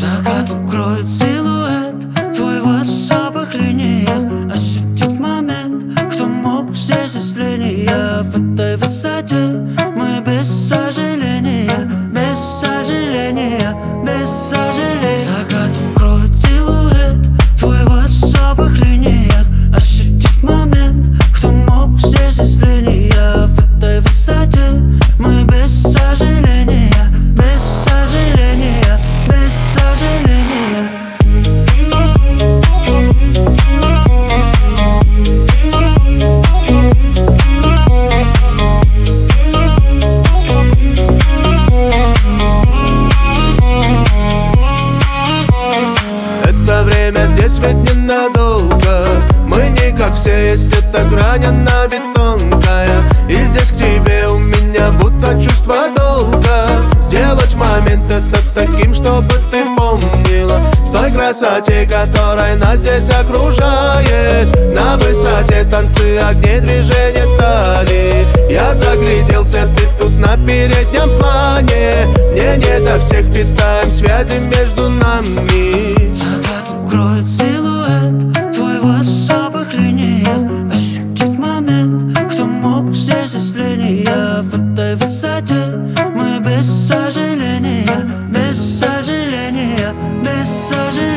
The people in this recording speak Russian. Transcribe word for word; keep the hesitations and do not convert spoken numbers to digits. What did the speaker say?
Закат укроет силуэт твой в особых линиях. Ощутить момент, кто мог здесь, если не я. В этой высоте мы без сожаления, без сожаления, без сожаления. Закат укроет силуэт твой в особых линиях. Ощутить момент, кто мог здесь, если не я. В этой высоте мы без сожаления, без сожаления, без сожаления. Это время здесь ведь ненадолго. Мы не как все, есть эта грань, она ведь тонкая. И здесь к тебе у меня будто чувство долга. Сделать момент это таким, чтобы ты помнила в той красоте, которая нас здесь окружает. На высоте танцы, огни, движения талии. Я загляделся, ты тут на переднем плане. Мне не до всех, питаем связи между нами. Закат укроет силуэт твой в особых линиях. Ощутить момент, кто мог здесь, если не я. В этой высоте мы без сожаления, без сожаления, без сожаления.